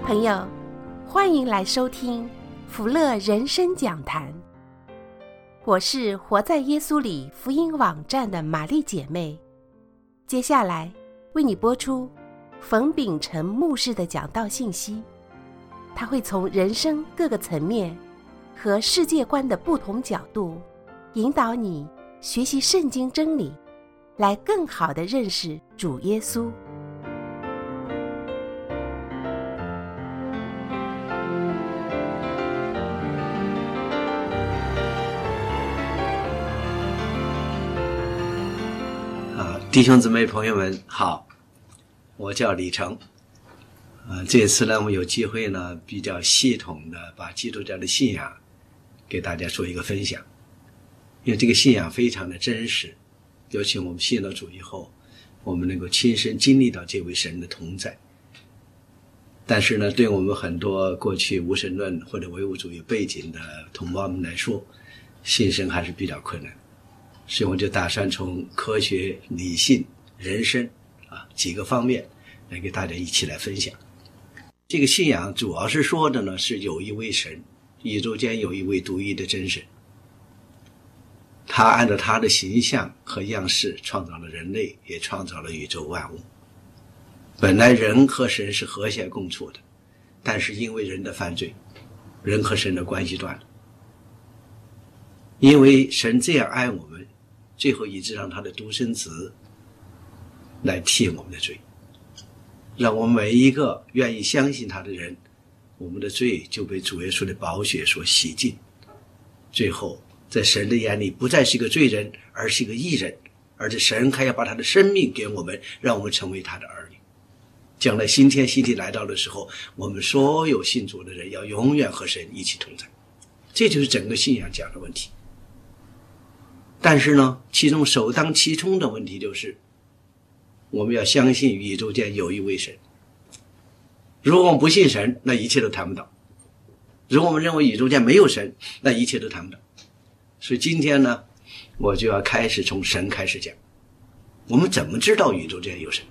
朋友，欢迎来收听福乐人生讲坛。我是活在耶稣里福音网站的玛丽姐妹，接下来为你播出冯秉成牧师的讲道信息。他会从人生各个层面和世界观的不同角度，引导你学习圣经真理，来更好地认识主耶稣。 弟兄姊妹朋友们好，我叫李成。这次呢，我们有机会呢，比较系统的把基督教的信仰给大家做一个分享。因为这个信仰非常的真实，尤其我们信了主以后，我们能够亲身经历到这位神的同在。但是呢，对我们很多过去无神论或者唯物主义背景的同胞们来说，信神还是比较困难。所以我就打算从科学、理性、人生几个方面来给大家一起来分享。这个信仰主要是说的呢，是有一位神，宇宙间有一位独一的真神，他按照他的形象和样式创造了人类，也创造了宇宙万物。本来人和神是和谐共处的，但是因为人的犯罪，人和神的关系断了。因为神这样爱我们，最后以致让他的独生子来替我们的罪，让我们每一个愿意相信他的人，我们的罪就被主耶稣的宝血所洗净，最后在神的眼里不再是一个罪人，而是一个义人，而且神还要把他的生命给我们，让我们成为他的儿女。将来新天新地来到的时候，我们所有信主的人要永远和神一起同在。这就是整个信仰讲的问题。但是呢，其中首当其冲的问题就是，我们要相信宇宙间有一位神。如果我们不信神，那一切都谈不到；如果我们认为宇宙间没有神，那一切都谈不到。所以今天呢，我就要开始从神开始讲。我们怎么知道宇宙间有神？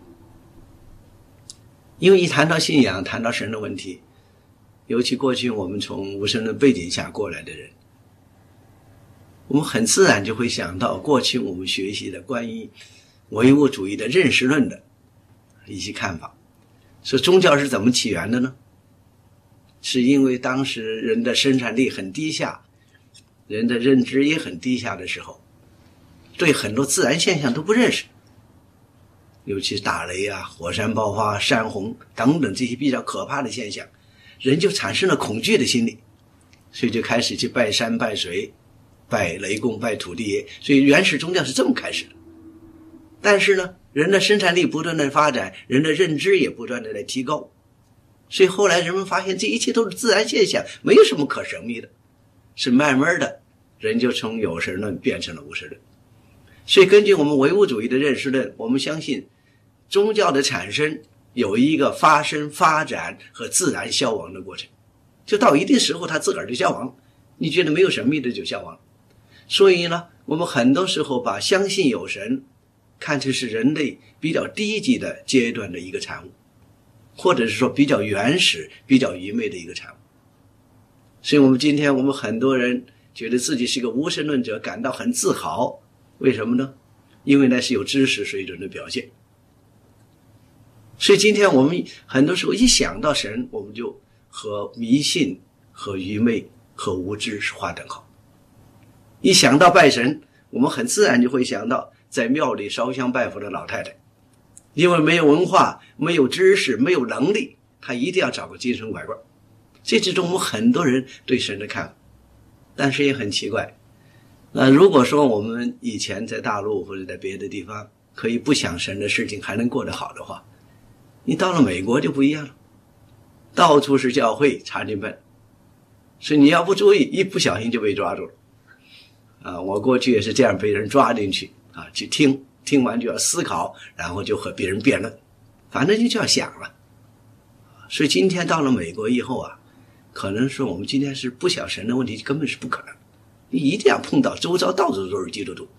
因为一谈到信仰，谈到神的问题，尤其过去我们从无神论背景下过来的人，我们很自然就会想到过去我们学习的关于唯物主义的认识论的一些看法。说宗教是怎么起源的呢？是因为当时人的生产力很低下，人的认知也很低下的时候，对很多自然现象都不认识，尤其是打雷火山爆发、山洪等等这些比较可怕的现象，人就产生了恐惧的心理，所以就开始去拜山拜水，拜雷公，拜土地爷。所以原始宗教是这么开始的。但是呢，人的生产力不断的发展，人的认知也不断的来提高，所以后来人们发现这一切都是自然现象，没有什么可神秘的，是慢慢的人就从有神论变成了无神论。所以根据我们唯物主义的认识论，我们相信宗教的产生有一个发生、发展和自然消亡的过程，就到一定时候它自个儿就消亡，你觉得没有神秘的就消亡。所以呢，我们很多时候把相信有神看成是人类比较低级的阶段的一个产物，或者是说比较原始、比较愚昧的一个产物。所以我们很多人觉得自己是一个无神论者，感到很自豪。为什么呢？因为那是有知识水准的表现。所以今天我们很多时候一想到神，我们就和迷信、和愚昧、和无知是划等号。一想到拜神，我们很自然就会想到在庙里烧香拜佛的老太太，因为没有文化、没有知识、没有能力，她一定要找个精神拐棍。这之中我们很多人对神的看法。但是也很奇怪，如果说我们以前在大陆或者在别的地方可以不想神的事情还能过得好的话，你到了美国就不一样了，到处是教会查经班，所以你要不注意，一不小心就被抓住了。我过去也是这样被人抓进去去听完就要思考，然后就和别人辩论，反正就要想了。所以今天到了美国以后可能说我们今天是不想神的问题根本是不可能，你一定要碰到周遭到处都是基督徒。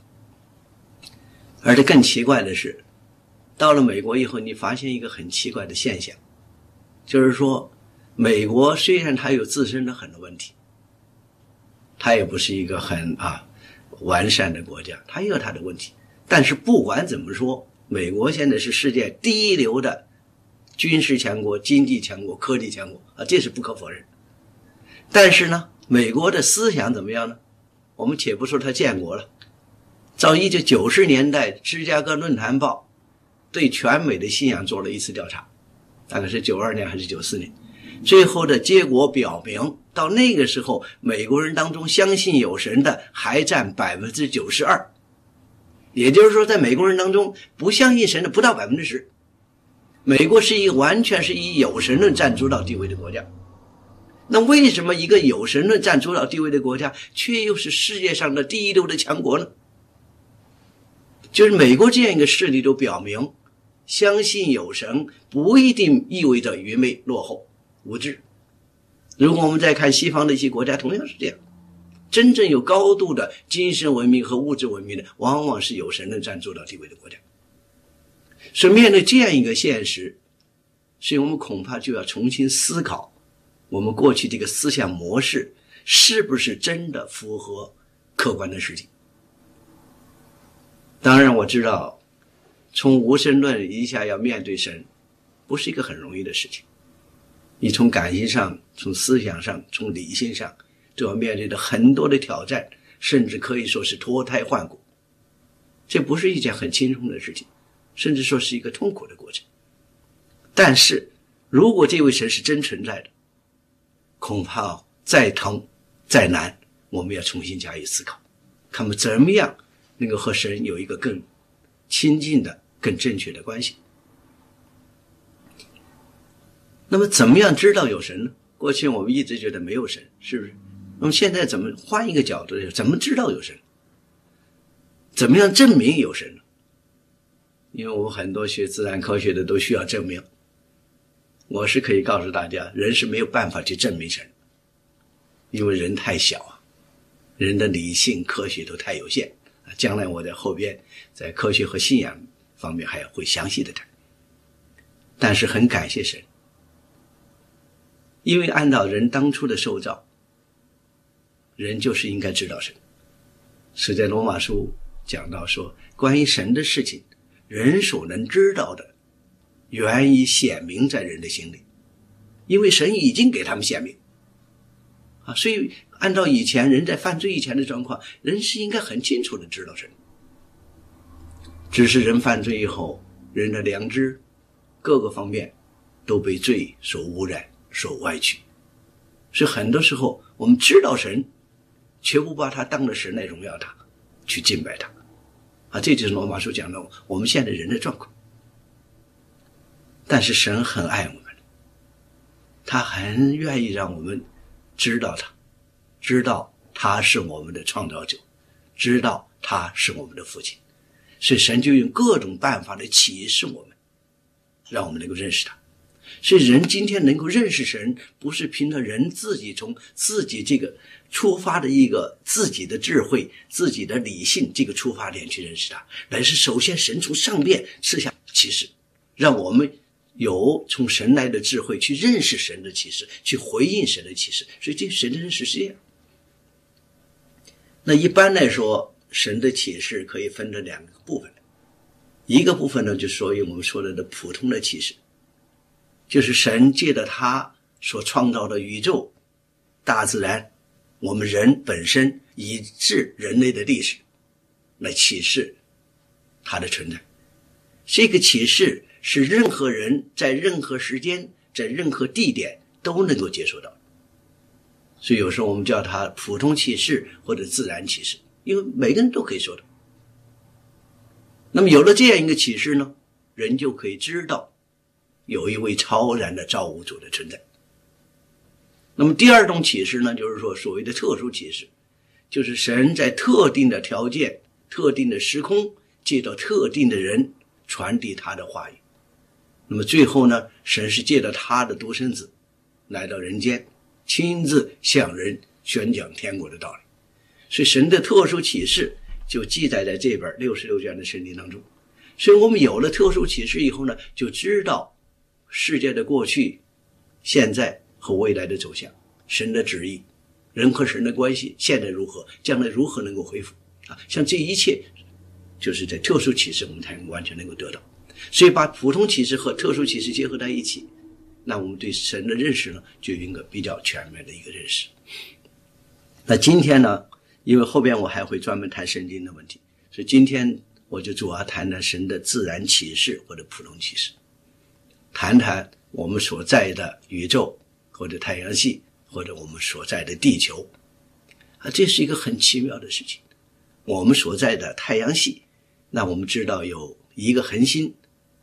而且更奇怪的是，到了美国以后，你发现一个很奇怪的现象， 就是说美国虽然它有自身的很多问题，它也不是一个很完善的国家，它也有它的问题，但是不管怎么说，美国现在是世界第一流的军事强国、经济强国、科技强国这是不可否认。但是呢，美国的思想怎么样呢？我们且不说它建国了，到1990年代芝加哥论坛报对全美的信仰做了一次调查，大概是92年还是94年，最后的结果表明，到那个时候美国人当中相信有神的还占 92%， 也就是说在美国人当中不相信神的不到 10%。 美国是完全是以有神论占主导地位的国家。那为什么一个有神论占主导地位的国家却又是世界上的第一流的强国呢？就是美国这样一个事例都表明，相信有神不一定意味着愚昧、落后、无知。如果我们再看西方的一些国家，同样是这样，真正有高度的精神文明和物质文明的，往往是有神论占主导地位的国家。所以面对这样一个现实，所以我们恐怕就要重新思考我们过去这个思想模式是不是真的符合客观的事情。当然我知道从无神论一下要面对神不是一个很容易的事情，你从感情上、从思想上、从理性上都要面对的很多的挑战，甚至可以说是脱胎换骨，这不是一件很轻松的事情，甚至说是一个痛苦的过程。但是如果这位神是真存在的，恐怕再疼再难，我们要重新加以思考，看们怎么样能够和神有一个更亲近的、更正确的关系。那么怎么样知道有神呢？过去我们一直觉得没有神，是不是？那么现在怎么换一个角度，怎么知道有神？怎么样证明有神呢？因为我们很多学自然科学的都需要证明，我是可以告诉大家，人是没有办法去证明神，因为人太小人的理性科学都太有限将来我在后边在科学和信仰方面还会详细的谈。但是很感谢神，因为按照人当初的受造，人就是应该知道神。是在罗马书讲到说，关于神的事情，人所能知道的原已显明在人的心里，因为神已经给他们显明所以按照以前人在犯罪以前的状况，人是应该很清楚的知道神。只是人犯罪以后，人的良知各个方面都被罪所污染、所歪曲，所以很多时候我们知道神，却不把他当了神来荣耀他，去敬拜他这就是罗马书讲的我们现在人的状况。但是神很爱我们，他很愿意让我们知道他，知道他是我们的创造者，知道他是我们的父亲，所以神就用各种办法来启示我们，让我们能够认识他。所以人今天能够认识神，不是凭着人自己从自己这个出发的一个自己的智慧、自己的理性这个出发点去认识他，乃是首先神从上边赐下启示，让我们有从神来的智慧去认识神的启示，去回应神的启示。所以这神的认识是这样。那一般来说，神的启示可以分成两个部分，一个部分呢，就是属于我们说的普通的启示，就是神借着他所创造的宇宙、大自然、我们人本身以至人类的历史来启示他的存在。这个启示是任何人在任何时间、在任何地点都能够接受到，所以有时候我们叫它普通启示或者自然启示，因为每个人都可以说的。那么有了这样一个启示呢，人就可以知道有一位超然的造物主的存在。那么第二种启示呢，就是说所谓的特殊启示，就是神在特定的条件、特定的时空，借着特定的人传递他的话语。那么最后呢，神是借着他的独生子来到人间，亲自向人宣讲天国的道理。所以神的特殊启示就记载在这本66卷的圣经当中。所以我们有了特殊启示以后呢，就知道世界的过去、 现在和未来的走向，神的旨意，人和神的关系现在如何，将来如何能够恢复啊？像这一切就是在特殊启示我们才完全能够得到。所以把普通启示和特殊启示结合在一起，那我们对神的认识呢就有一个比较全面的一个认识。那今天呢，因为后边我还会专门谈圣经的问题，所以今天我就主要谈谈神的自然启示或者普通启示，谈谈我们所在的宇宙或者太阳系或者我们所在的地球啊，这是一个很奇妙的事情。我们所在的太阳系，那我们知道有一个恒星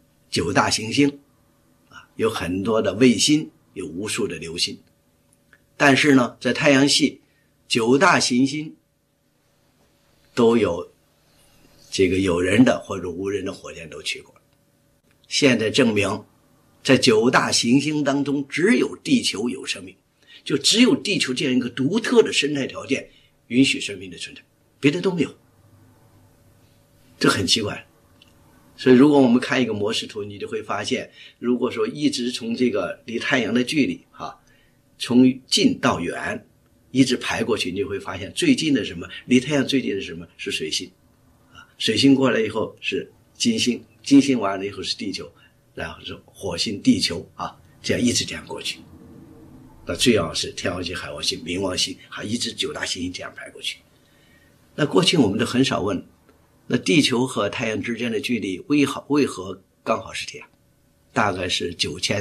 ，9大行星啊，有很多的卫星，有无数的流星。但是呢，在太阳系9大行星都有这个有人的或者无人的火箭都去过。现在证明在9大行星当中只有地球有生命，就只有地球这样一个独特的生态条件允许生命的存在，别的都没有。这很奇怪。所以如果我们看一个模式图，你就会发现，如果说一直从这个离太阳的距离从近到远一直排过去，你会发现最近的什么，离太阳最近的什么是水星水星过来以后是金星，金星完了以后是地球，然后是火星、地球这样一直这样过去。那最要是天王星、海王星、冥王星，还一直9大行星这样排过去。那过去我们都很少问，那地球和太阳之间的距离为何刚好是这样？大概是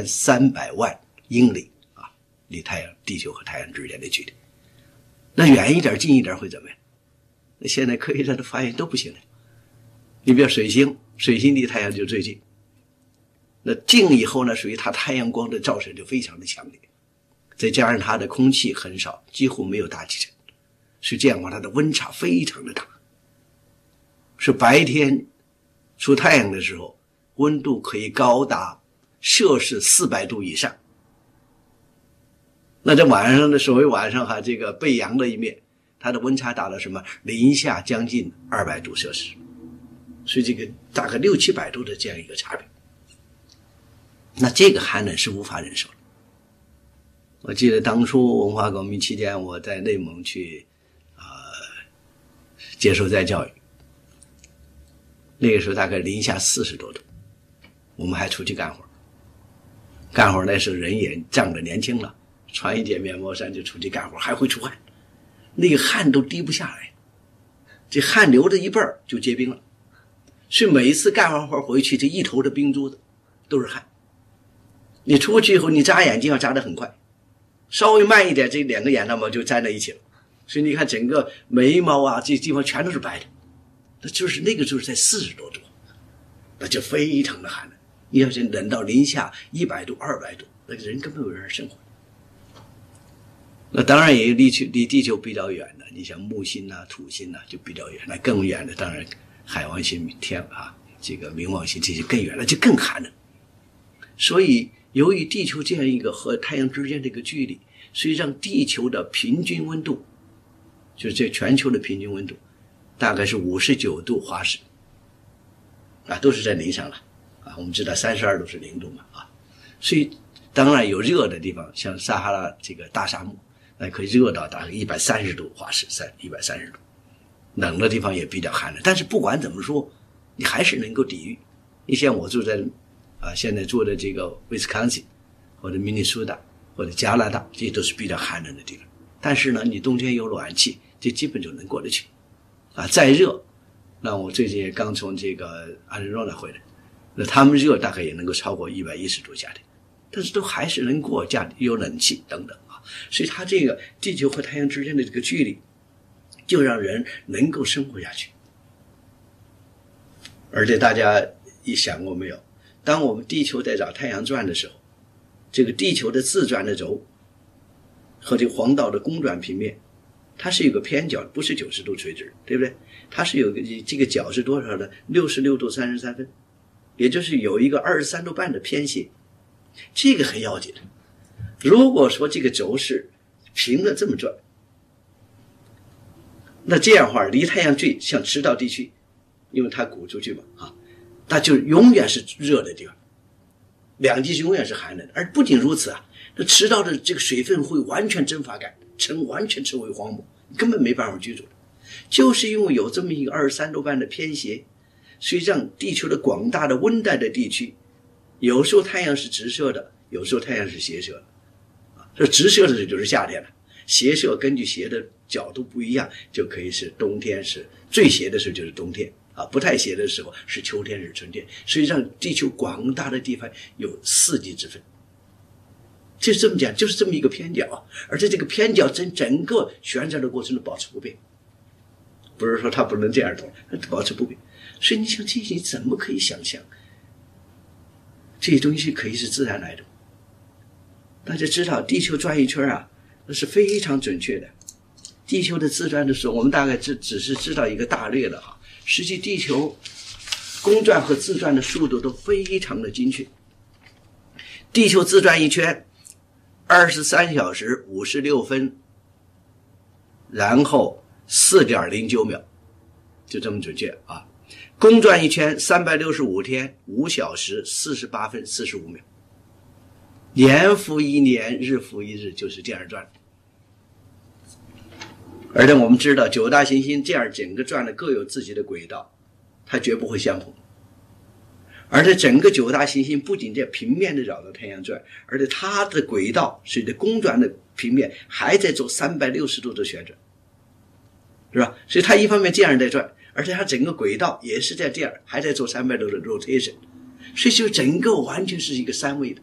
9300万英里离地球和太阳之间的距离。那远一点近一点会怎么样？那现在科学家都发现都不行了。你比如水星离太阳就最近，那近以后呢，属于它太阳光的照射就非常的强烈，再加上它的空气很少，几乎没有大气层，是这样的话它的温差非常的大，是白天出太阳的时候温度可以高达摄氏400度以上。那在晚上的所谓晚上这个背阳的一面，它的温差达到什么？零下将近200度摄氏，所以这个大概600-700度的这样一个差别。那这个寒冷是无法忍受的。我记得当初文化革命期间，我在内蒙去接受再教育，那个时候大概零下40多度，我们还出去干活那时候人也长得年轻了，穿一件棉毛衫就出去干活，还会出汗，那个汗都滴不下来，这汗流着一半就结冰了，所以每一次干完活回去，这一头的冰珠子都是汗。你出去以后，你眨眼睛要眨得很快，稍微慢一点，这2个眼睫毛就粘在一起了，所以你看整个眉毛这地方全都是白的，那就是那个就是在40多度，那就非常的寒冷。你要是冷到零下100度、200度，那个人根本没有人生活。那当然也有离地球比较远的，你像木星土星就比较远，那更远的当然海王星、这个冥王星这些更远了，就更寒冷。所以由于地球这样一个和太阳之间的一个距离，所以让地球的平均温度，就是这全球的平均温度大概是59度华氏都是在零上了我们知道32度是0度嘛所以当然有热的地方，像撒哈拉这个大沙漠，那可以热到大概130度华氏，130度。冷的地方也比较寒冷，但是不管怎么说，你还是能够抵御。你像我住在现在住的这个威斯康星或者明尼苏达或者加拿大，这些都是比较寒冷的地方。但是呢，你冬天有暖气，这基本就能过得去再热，那我最近也刚从这个阿仁诺回来，那他们热大概也能够超过110度夏天，但是都还是能过，家里有冷气等等所以它这个地球和太阳之间的这个距离，就让人能够生活下去。而且大家一想过没有，当我们地球在绕太阳转的时候，这个地球的自转的轴和这个黄道的公转平面，它是有个偏角，不是90度垂直，对不对？它是有个这个角是多少呢？66度33分，也就是有一个23度半的偏斜，这个很要紧的。如果说这个轴是平的这么转，那这样的话离太阳最像赤道地区，因为它鼓出去嘛它就永远是热的地方，两极是永远是寒冷的。而不仅如此这赤道的这个水分会完全蒸发干，完全成为荒漠，根本没办法居住。就是因为有这么一个23度半的偏斜，所以让地球的广大的温带的地区，有时候太阳是直射的，有时候太阳是斜射的。这直射的时候就是夏天了，斜射根据斜的角度不一样，就可以是冬天，是最斜的时候就是冬天啊，不太斜的时候是秋天是春天，所以让地球广大的地方有四季之分。就是这么讲，就是这么一个偏角啊，而且这个偏角整个旋转的过程都保持不变，不是说它不能这样动，保持不变。所以你想这些你怎么可以想象这些东西可以是自然来的？大家知道地球转一圈啊，那是非常准确的。地球的自转的时候，我们大概只是知道一个大略的哈，实际地球公转和自转的速度都非常的精确。地球自转一圈23小时56分，然后 4.09 秒，就这么准确啊。公转一圈365天5小时48分45秒，年复一年，日复一日，就是这样转。而且我们知道9大行星这样整个转的各有自己的轨道，它绝不会相同。而且整个9大行星不仅在平面的绕着太阳转，而且它的轨道随着公转的平面还在做360度的旋转，是吧？所以它一方面这样在转，而且它整个轨道也是在这样还在做360度的 rotation， 所以就整个完全是一个三维的。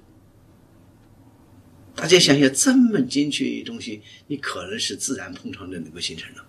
大家想想，这么精确的东西，你可能是自然碰撞的能够形成的。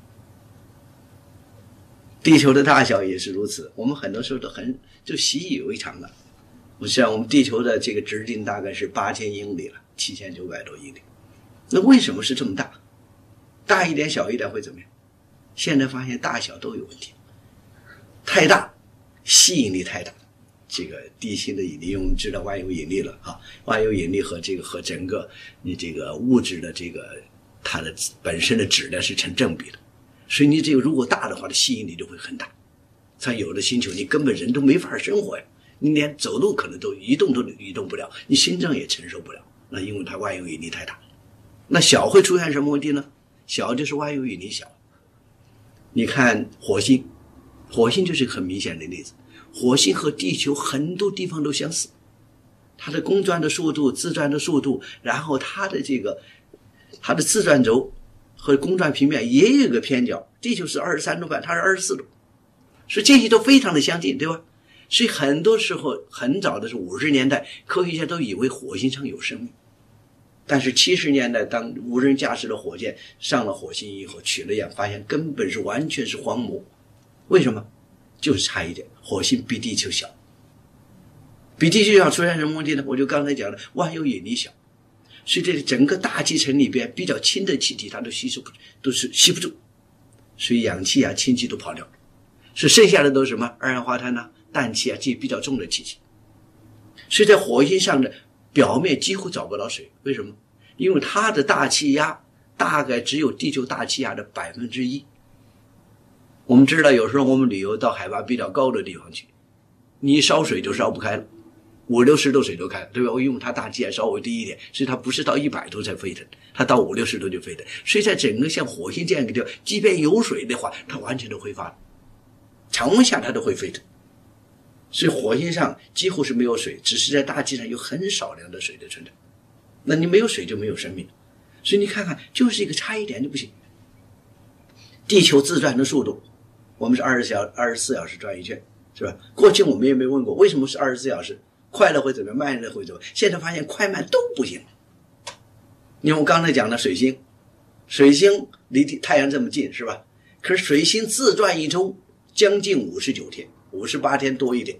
地球的大小也是如此，我们很多时候都就习以为常了。像我们地球的这个直径大概是8000英里了，7900多英里。那为什么是这么大？大一点小一点会怎么样？现在发现大小都有问题，太大吸引力太大，这个地心的引力，因为我们知道万有引力了啊，万有引力和整个你这个物质的这个它的本身的质量是成正比的，所以你这个如果大的话，的吸引力就会很大。像有的星球你根本人都没法生活呀，你连走路可能都移动不了，你心脏也承受不了，那因为它万有引力太大。那小会出现什么问题呢？小就是万有引力小。你看火星就是很明显的例子，火星和地球很多地方都相似，它的公转的速度、自转的速度，然后它的自转轴和公转平面也有一个偏角，地球是23度半，它是24度，所以这些都非常的相近，对吧？所以很多时候很早的时候50年代科学家都以为火星上有生命，但是70年代当无人驾驶的火箭上了火星以后取了样，发现根本是完全是荒漠。为什么？就是差一点，火星比地球小。比地球小出现什么问题呢？我就刚才讲的万有引力小，所以这整个大气层里边比较轻的气体它都吸不住，所以氧气啊氢气都跑掉，所以剩下的都是什么二氧化碳啊氮气啊这些比较重的气体。所以在火星上的表面几乎找不到水，为什么？因为它的大气压大概只有地球大气压的1%。我们知道有时候我们旅游到海拔比较高的地方去，你烧水就烧不开了，50-60度水都开了，对吧？因为它大气压稍微低一点，所以它不是到100度才沸腾，它到50-60度就沸腾。所以在整个像火星这样一个地方，即便有水的话，它完全都挥发了，常温下它都会沸腾。所以火星上几乎是没有水，只是在大气上有很少量的水的存在。那你没有水就没有生命，所以你看看，就是一个差一点就不行。地球自转的速度，我们是24小时转一圈，是吧？过去我们也没问过为什么是24小时，快了会怎么样，慢了会怎么样？现在发现快慢都不行。因为我刚才讲的水星离太阳这么近，是吧？可是水星自转一周将近59天，58天多一点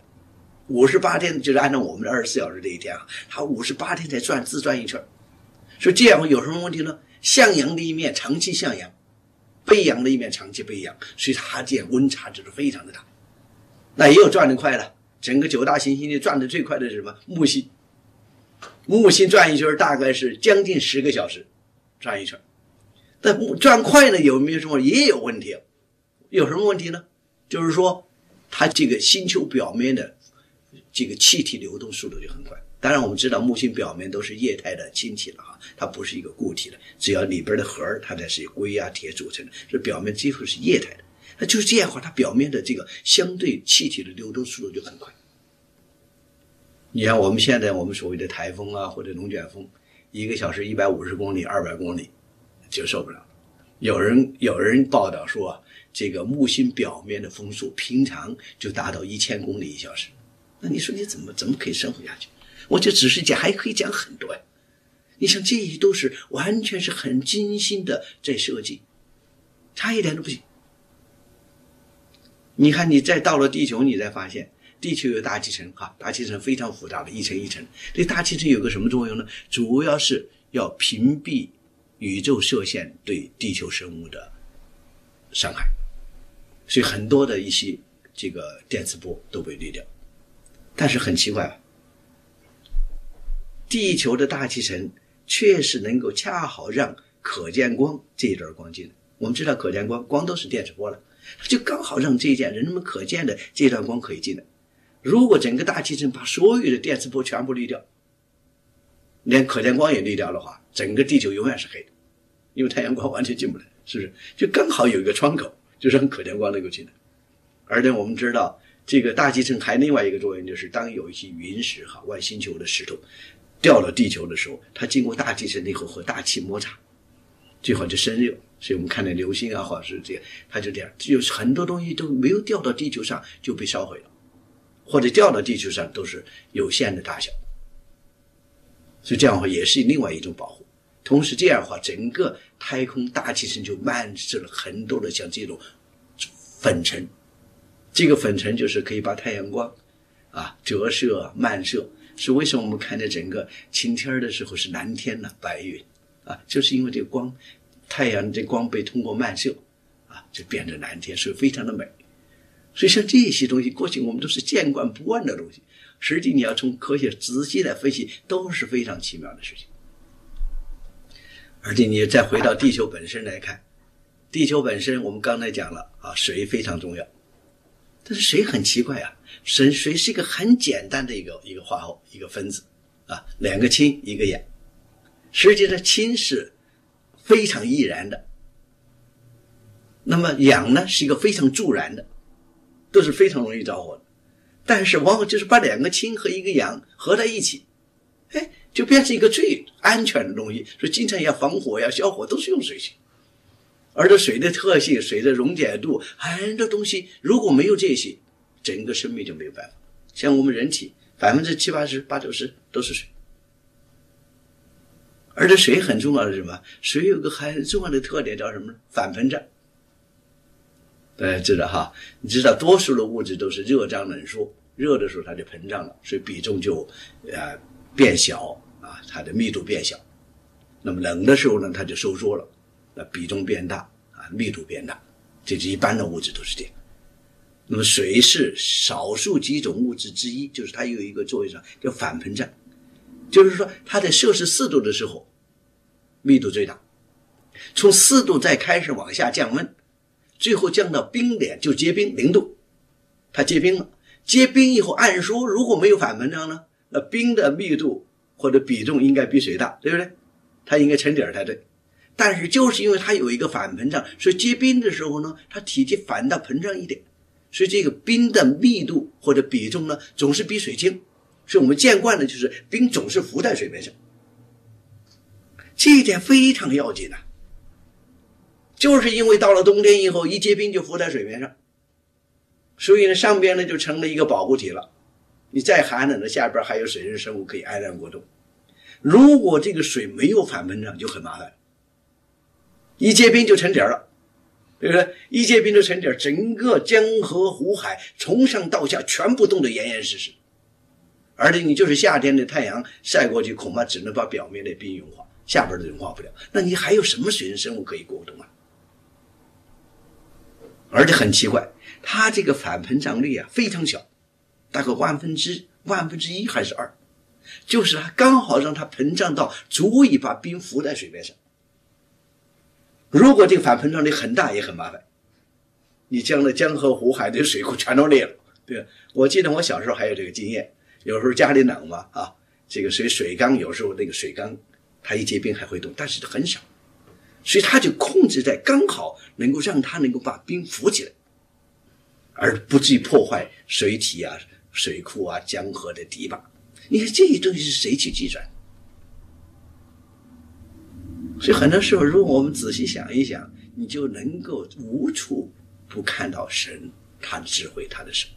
，58天就是按照我们的24小时这一天啊，它58天才自转一圈。所以这样有什么问题呢？向阳的一面长期向阳，背阳的一面长期背阳，所以它这样温差就是非常的大。那也有转得快的，整个9大行星里转得最快的是什么？木星。木星转一圈大概是将近10个小时转一圈。但转快呢有没有什么？也有问题。有什么问题呢？就是说它这个星球表面的这个气体流动速度就很快。当然我们知道木星表面都是液态的氢体了哈，它不是一个固体的，只要里边的核它才是硅啊铁组成的，这表面几乎是液态的。那就是这样的话，它表面的这个相对气体的流动速度就很快。你看我们现在我们所谓的台风啊或者龙卷风，1个小时150公里200公里就受不了了。有人报道说这个木星表面的风速平常就达到1000公里1小时。那你说你怎么可以生活下去？我就只是讲，还可以讲很多呀。你想这些都是完全是很精心的在设计，差一点都不行。你看你再到了地球，你才发现地球有大气层哈，大气层非常复杂的，一层一层。这大气层有个什么作用呢？主要是要屏蔽宇宙射线对地球生物的伤害，所以很多的一些这个电磁波都被滤掉。但是很奇怪啊，地球的大气层确实能够恰好让可见光这一段光进来。我们知道可见光都是电磁波了，它就刚好让这一件人们可见的这段光可以进来。如果整个大气层把所有的电磁波全部滤掉，连可见光也滤掉的话，整个地球永远是黑的，因为太阳光完全进不来，是不是？就刚好有一个窗口，就让可见光能够进来。而且我们知道这个大气层还另外一个作用，就是当有一些陨石外星球的石头掉到地球的时候，它经过大气层以后和大气摩擦，最后就生热。所以我们看见流星啊或者是这样，它就这样，有很多东西都没有掉到地球上就被烧毁了，或者掉到地球上都是有限的大小。所以这样的话也是另外一种保护。同时这样的话，整个太空大气层就漫射了很多的像这种粉尘，这个粉尘就是可以把太阳光折射漫射。是为什么我们看见整个晴天的时候是蓝天白云就是因为这个光，太阳这光被通过漫射就变成蓝天，所以非常的美。所以像这些东西过去我们都是见惯不惯的东西，实际你要从科学仔细来分析都是非常奇妙的事情。而且你再回到地球本身来看，地球本身我们刚才讲了水非常重要。但是水很奇怪水是一个很简单的一个化合物，一个分子2个氢1个氧。实际上氢是非常易燃的，那么氧呢是一个非常助燃的，都是非常容易着火的。但是往往就是把2个氢和1个氧合在一起，就变成一个最安全的东西。所以经常要防火呀消火都是用水性。而这水的特性，水的溶解度，很多东西如果没有这些，整个生命就没有办法。像我们人体70%-80%、80%-90%都是水。而这水很重要的是什么？水有个很重要的特点叫什么呢？反膨胀。大家知道你知道多数的物质都是热胀冷缩，热的时候它就膨胀了，所以比重就变小它的密度变小。那么冷的时候呢，它就收缩了，那比重变大密度变大，这是一般的物质都是这样。那么水是少数几种物质之一，就是它有一个作用叫反膨胀，就是说它在摄氏4度的时候密度最大，从4度再开始往下降温，最后降到冰点就结冰0度，它结冰了。结冰以后按说如果没有反膨胀呢，那冰的密度或者比重应该比水大，对不对？它应该沉底儿才对。但是就是因为它有一个反膨胀，所以结冰的时候呢，它体积反倒膨胀一点，所以这个冰的密度或者比重呢总是比水轻。所以我们见惯的就是冰总是浮在水面上，这一点非常要紧就是因为到了冬天以后一结冰就浮在水面上，所以呢上边呢就成了一个保护体了，你再寒冷的下边还有水生生物可以安然过冬。如果这个水没有反膨胀就很麻烦，一结冰就沉底了，对不对？一结冰就沉底，整个江河湖海从上到下全部冻得严严实实，而且你就是夏天的太阳晒过去，恐怕只能把表面的冰融化，下边的融化不了，那你还有什么水生生物可以过冬而且很奇怪，它这个反膨胀率非常小，大概万分之一还是2，就是它刚好让它膨胀到足以把冰浮在水面上。如果这个反膨胀率很大也很麻烦，你将来江河湖海的水库全都裂了。对，我记得我小时候还有这个经验， 有时候家里冷嘛这个水缸有时候那个水缸它一结冰还会动，但是很少，所以他就控制在刚好能够让它能够把冰浮起来，而不至于破坏水体水库江河的堤坝。你看这些东西是谁去计算？所以很多时候如果我们仔细想一想，你就能够无处不看到神他的智慧，他的手。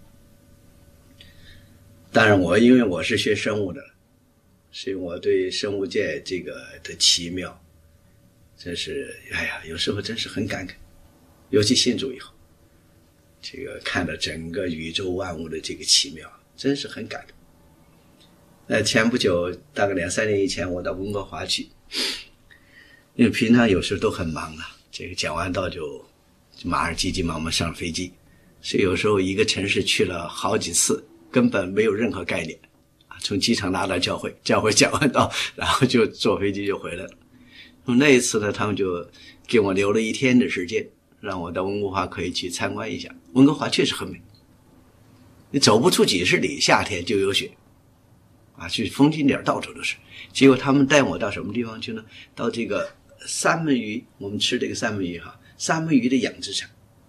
当然因为我是学生物的，所以我对生物界这个的奇妙真是有时候真是很感慨，尤其信主以后，这个看到整个宇宙万物的这个奇妙，真是很感动。前不久大概2-3年以前，我到温哥华去，因为平常有时候都很忙这个讲完道就马上急急忙忙上飞机，所以有时候一个城市去了好几次，根本没有任何概念从机场拿到教会讲完道，然后就坐飞机就回来了。那一次呢，他们就给我留了1天的时间，让我到温哥华可以去参观一下。温哥华确实很美，你走不出几十里，夏天就有雪去风景点到处都是。结果他们带我到什么地方去呢？到这个三文鱼，我们吃这个三文鱼三文鱼的养殖场。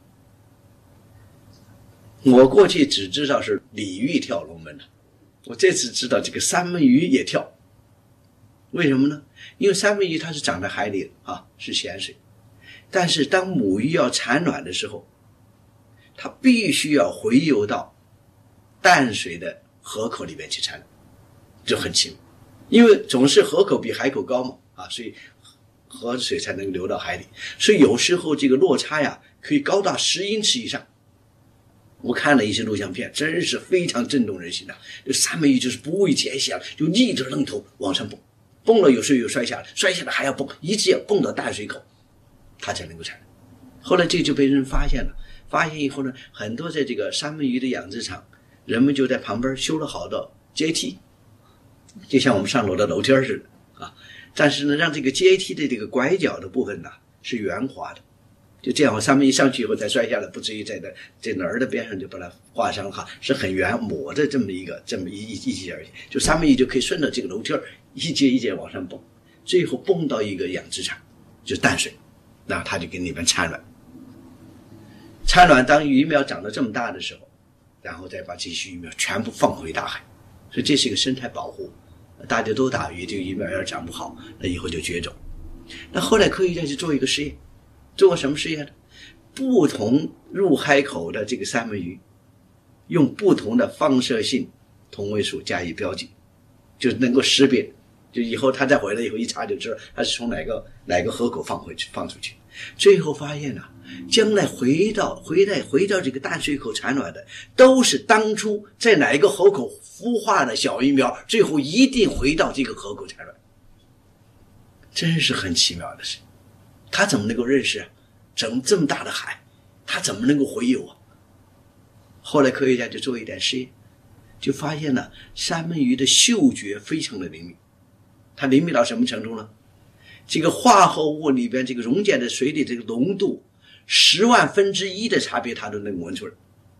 我过去只知道是鲤鱼跳龙门我这次知道这个三文鱼也跳。为什么呢？因为三文鱼它是长在海里的是咸水，但是当母鱼要产卵的时候，它必须要回游到淡水的河口里面去产卵，就很奇妙。因为总是河口比海口高嘛所以河水才能流到海里，所以有时候这个落差可以高达10英尺以上。我看了一些录像片，真是非常震动人心这三文鱼就是不畏艰险，就逆着浪头往上蹦了有时候又摔下来，摔下来还要蹦，一直要蹦到淡水口，它才能够产卵。后来这就被人发现了，发现以后呢，很多在这个三文鱼的养殖场，人们就在旁边修了好多阶梯，就像我们上楼的楼梯似的但是呢，让这个阶梯的这个拐角的部分是圆滑的，就这样三文鱼上去以后再摔下来，不至于在哪儿的边上就把它画上是很圆抹的这么一节而已，就三文鱼就可以顺着这个楼梯一节一节往上蹦，最后蹦到一个养殖场，就是淡水，然后它就给里面产卵。产卵当鱼苗长得这么大的时候，然后再把这些鱼苗全部放回大海，所以这是一个生态保护。大家都打鱼，这个鱼苗要长不好，那以后就绝种。那后来科学家就做一个实验，做过什么实验呢？不同入海口的这个三文鱼，用不同的放射性同位素加以标记，就能够识别，就以后他再回来以后一查就知道他是从哪个河口放出去。最后发现将来回到这个淡水口产卵的，都是当初在哪一个河口孵化的小鱼苗，最后一定回到这个河口产卵。真是很奇妙的事，他怎么能够认识这么大的海，他怎么能够回游后来科学家就做一点实验，就发现三文鱼的嗅觉非常的灵敏。它灵敏到什么程度呢？这个化合物里边这个溶解的水里这个浓度10万分之一的差别它都能闻出来。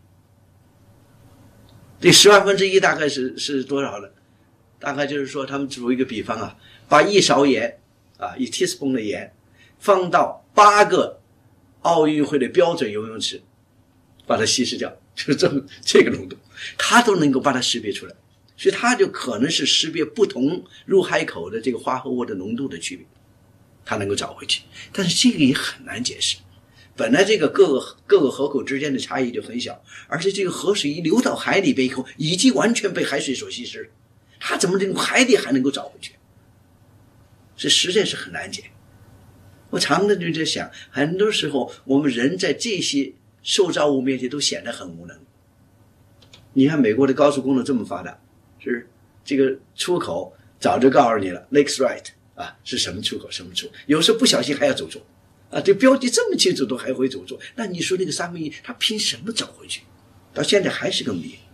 这10万分之一大概是多少呢？大概就是说他们举一个比方把1勺盐1 teaspoon 的盐放到8个奥运会的标准游泳池，把它稀释掉，就这个浓度它都能够把它识别出来。所以它就可能是识别不同入海口的这个化合物的浓度的区别，它能够找回去。但是这个也很难解释，本来这个各个河口之间的差异就很小，而且这个河水一流到海里边以后，已经完全被海水所稀释了，它怎么这种海底还能够找回去？这实在是很难解。我常常就在想，很多时候我们人在这些受造物面前都显得很无能。你看美国的高速公路这么发达，是这个出口早就告诉你了 Lakes Right 是什么出口什么出口，有时候不小心还要走错这标记这么清楚都还会走错，那你说那个三文鱼它凭什么找回去？到现在还是个谜。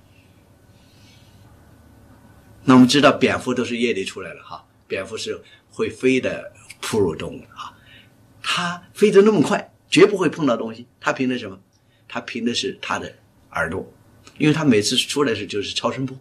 那我们知道蝙蝠都是夜里出来了蝙蝠是会飞的哺乳动物它飞得那么快，绝不会碰到东西，它凭的什么？它凭的是它的耳朵，因为它每次出来时就是超声波，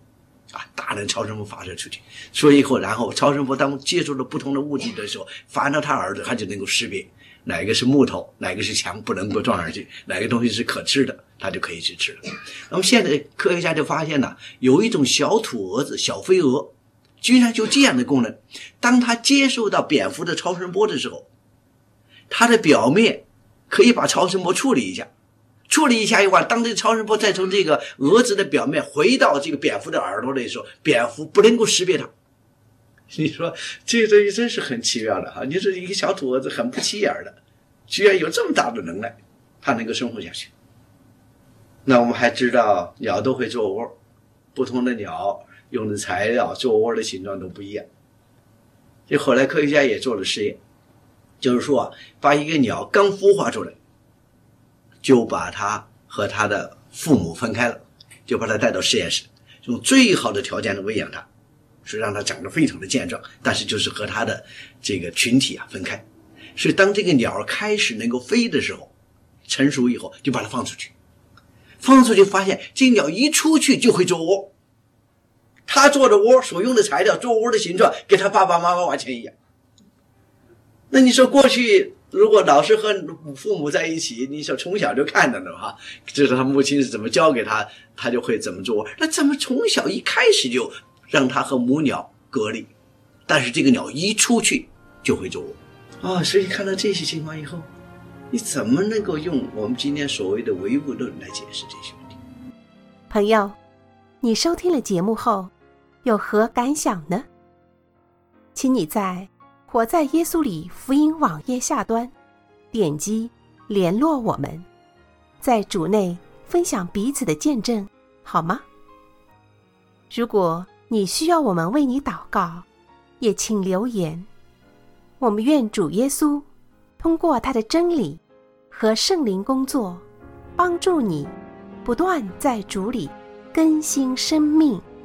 大量超声波发射出去。所以以后，然后超声波当接触了不同的物体的时候，反到他耳朵，他就能够识别哪个是木头，哪个是墙不能够撞上去，哪个东西是可吃的，他就可以去吃了。那么现在科学家就发现有一种小土蛾子、小飞蛾，居然就这样的功能，当它接受到蝙蝠的超声波的时候，它的表面可以把超声波处理一下以后，当这个超声波再从这个蛾子的表面回到这个蝙蝠的耳朵里的时候，蝙蝠不能够识别它。你说这个东西真是很奇妙的你说一个小土蛾子很不起眼的，居然有这么大的能耐，它能够生活下去。那我们还知道鸟都会做窝，不同的鸟用的材料做窝的形状都不一样。就后来科学家也做了实验，就是说把一个鸟刚孵化出来，就把它和它的父母分开了，就把它带到实验室，用最好的条件的喂养它，是让它长得非常的健壮，但是就是和它的这个群体分开。是当这个鸟开始能够飞的时候，成熟以后就把它放出去，发现这个鸟一出去就会做窝，它做的窝所用的材料做窝的形状跟它爸爸妈妈完全一样。那你说过去如果老师和父母在一起，你说从小就看到了就是他母亲是怎么教给他，他就会怎么做。那怎么从小一开始就让他和母鸟隔离，但是这个鸟一出去就会做窝所以看到这些情况以后，你怎么能够用我们今天所谓的唯物论来解释这些问题？ 朋友，你收听了节目后有何感想呢？请你在活在耶稣里福音网页下端点击联络我们，在主内分享彼此的见证，好吗？如果你需要我们为你祷告，也请留言。我们愿主耶稣通过他的真理和圣灵工作，帮助你不断在主里更新生命。